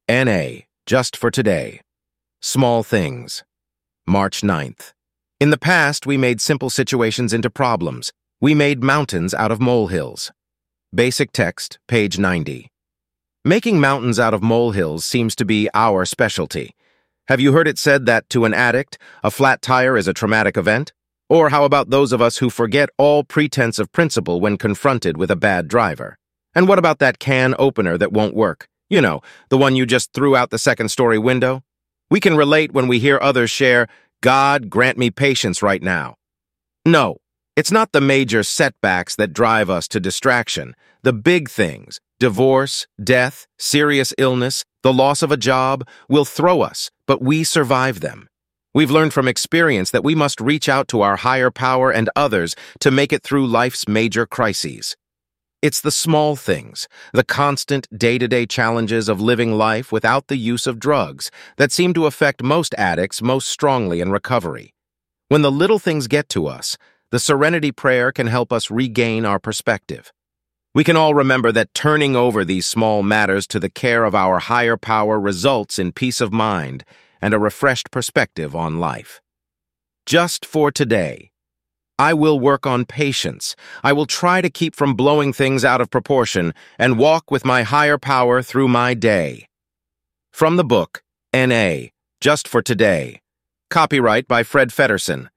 NA, just for today. Small things. March 9th. In the past, we made simple situations into problems. We made mountains out of molehills. Basic text, page 90. Making mountains out of molehills seems to be our specialty. Have you heard it said that to an addict, a flat tire is a traumatic event? Or how about those of us who forget all pretense of principle when confronted with a bad driver? And what about that can opener that won't work? You know, the one you just threw out the second-story window? We can relate when we hear others share, "God, grant me patience right now." No, it's not the major setbacks that drive us to distraction. The big things, divorce, death, serious illness, the loss of a job, will throw us, but we survive them. We've learned from experience that we must reach out to our higher power and others to make it through life's major crises. It's the small things, the constant day-to-day challenges of living life without the use of drugs that seem to affect most addicts most strongly in recovery. When the little things get to us, the Serenity Prayer can help us regain our perspective. We can all remember that turning over these small matters to the care of our higher power results in peace of mind and a refreshed perspective on life. Just for today. I will work on patience. I will try to keep from blowing things out of proportion and walk with my higher power through my day. From the book, N.A., Just for Today. Copyright by Fred Feddersen,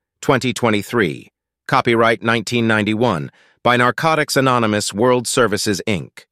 2023. Copyright 1991, by Narcotics Anonymous World Services, Inc.